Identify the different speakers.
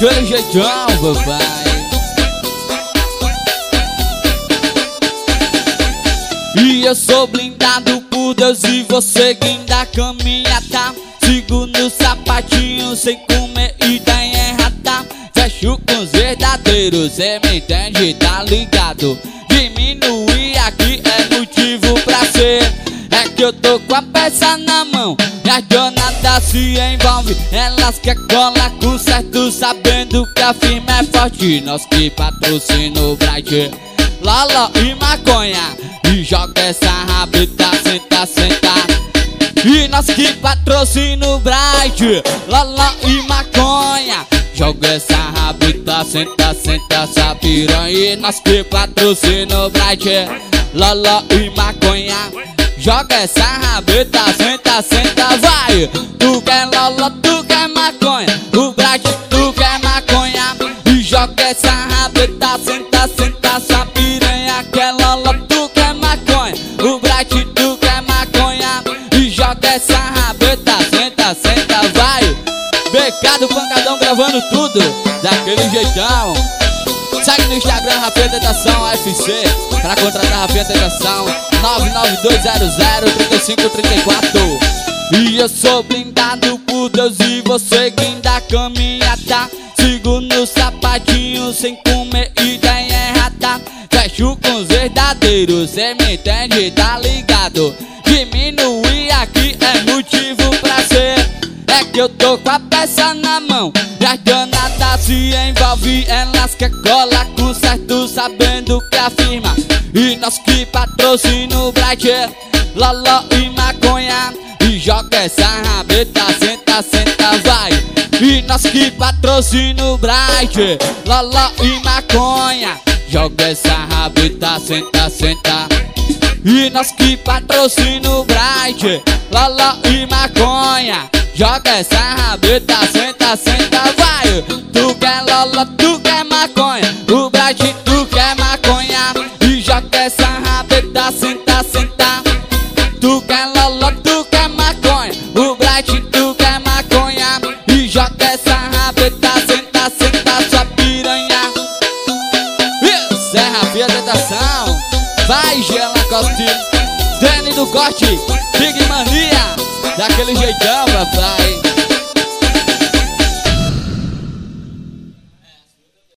Speaker 1: daquele jeitão, papai. E eu sou blindado por Deus e você guinda a caminha, tá? Sigo no sapatinho sem comer ideia errada. Fecho com os verdadeiros, cê me entende, tá ligado? Diminuir aqui é motivo pra ser. É que eu tô com a peça na mão e a jornada se envolve. Elas quer colar com certo, sabendo que a firma é forte. Nós que patrocina o Bright, Lala e maconha. E joga essa rabeta, senta, senta. E nós que patrocina o Bright, Lala e maconha. Joga essa rabeta, senta, senta, essa piranha. E nós que patrocina o Bright, Lala e maconha. Joga essa rabeta, senta, senta, vai. Tu quer Lala, tu quer maconha. O Bright, tu quer maconha. E joga essa rabeta, senta, senta, essa piranha. Quer Lala, tu quer maconha. O Bright, tu quer maconha. E joga essa rabeta, senta, senta, vai. BK do Pancadão gravando tudo daquele jeitão. Segue no Instagram Rafinha Tentação FC pra contratar Rafinha Tentação 992003534. E eu sou blindado por Deus e você guinda a caminha, tá? Sigo no sapatinho sem comer ideia errada. Fecho com os verdadeiros, cê me entende, tá ligado? Diminuir aqui é motivo pra ser. É que eu tô com a peça na mão e a jornada se envolve. Elas quer colar com certo, sabendo que a firma. E nós que patrocina o Bright, Lala e maconha. E joga essa rabeta, senta, senta, vai. E nós que patrocina o Bright, Lala e maconha. Joga essa rabeta, senta, senta. E nós que patrocina o Bright, Lala e maconha. Joga essa rabeta, senta, senta, vai. Tu quer Lala, tu quer maconha. O Bright, tu quer maconha. E joga essa rabeta, senta, senta. Tu quer Lala, tu quer maconha. O Bright, tu quer maconha. E joga essa rabeta, senta, senta, sua piranha. Isso é Rafinha Tentação. Vai, Gela Costi, Dani do Corte, Big Mania. Daquele jeitão, papai.